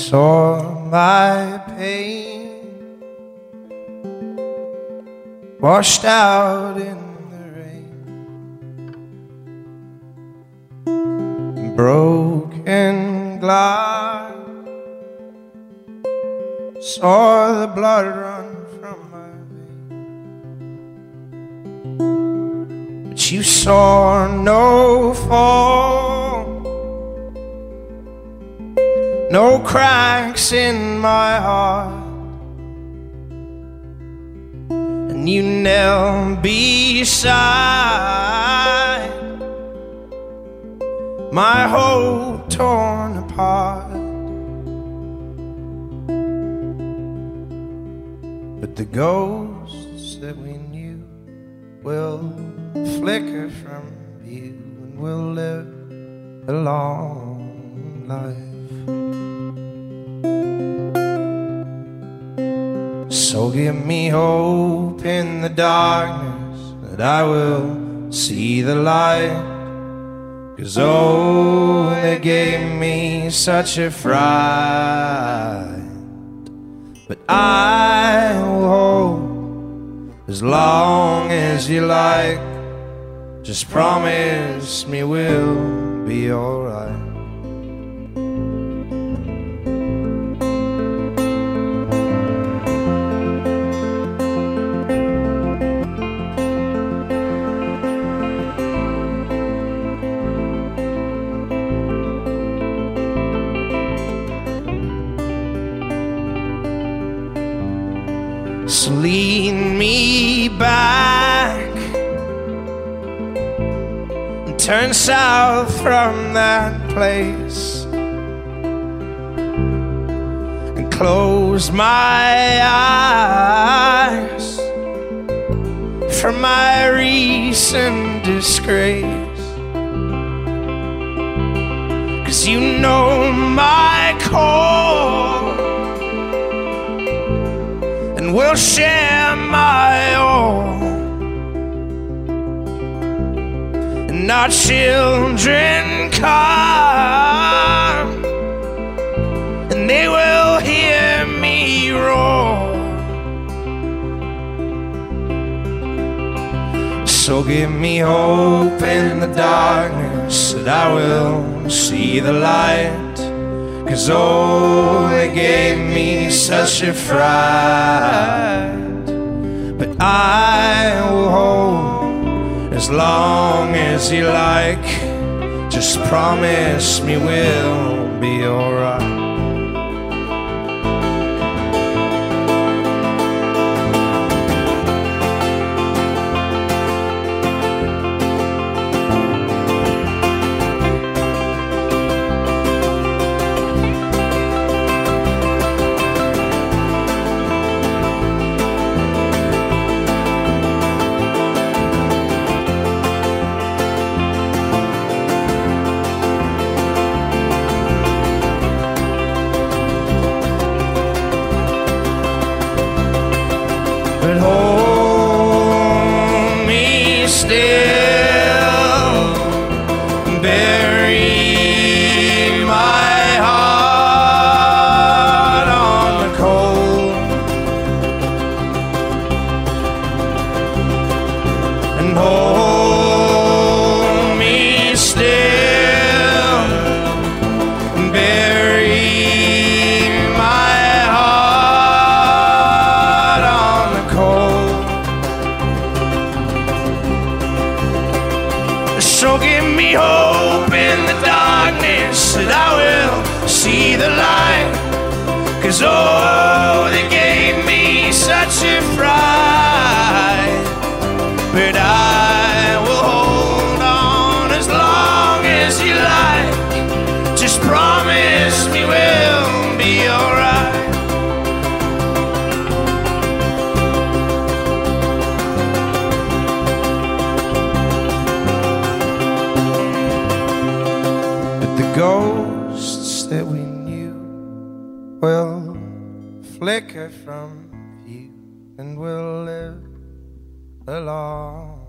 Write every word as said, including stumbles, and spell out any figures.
saw my pain washed out in the rain, broken glass, saw the blood run from my vein, but you saw no fall, no cracks in my heart, and you knelt beside my hope torn apart. But the ghosts that we knew will flicker from view, and we'll live a long life. So give me hope in the darkness that I will see the light, 'cause oh, they gave me such a fright. But I will hold as long as you like. Just promise me we'll be alright. So lead me back and turn south from that place, and close my eyes from my recent disgrace, 'cause you know my core, we'll share my all, and our children come, and they will hear me roar. So give me hope in the darkness that I will see the light, 'cause oh, they gave me such a fright. But I will hold as long as you like. Just promise me we'll be alright. But hold me still, bury my heart on the cold, and hold me still, bury So give me hope in the darkness that I will see the light, 'cause oh, they gave me such a fright. But I will hold on as long as you like. Just promise me we'll be alright. Ghosts that we knew will flicker from view, and we'll live along.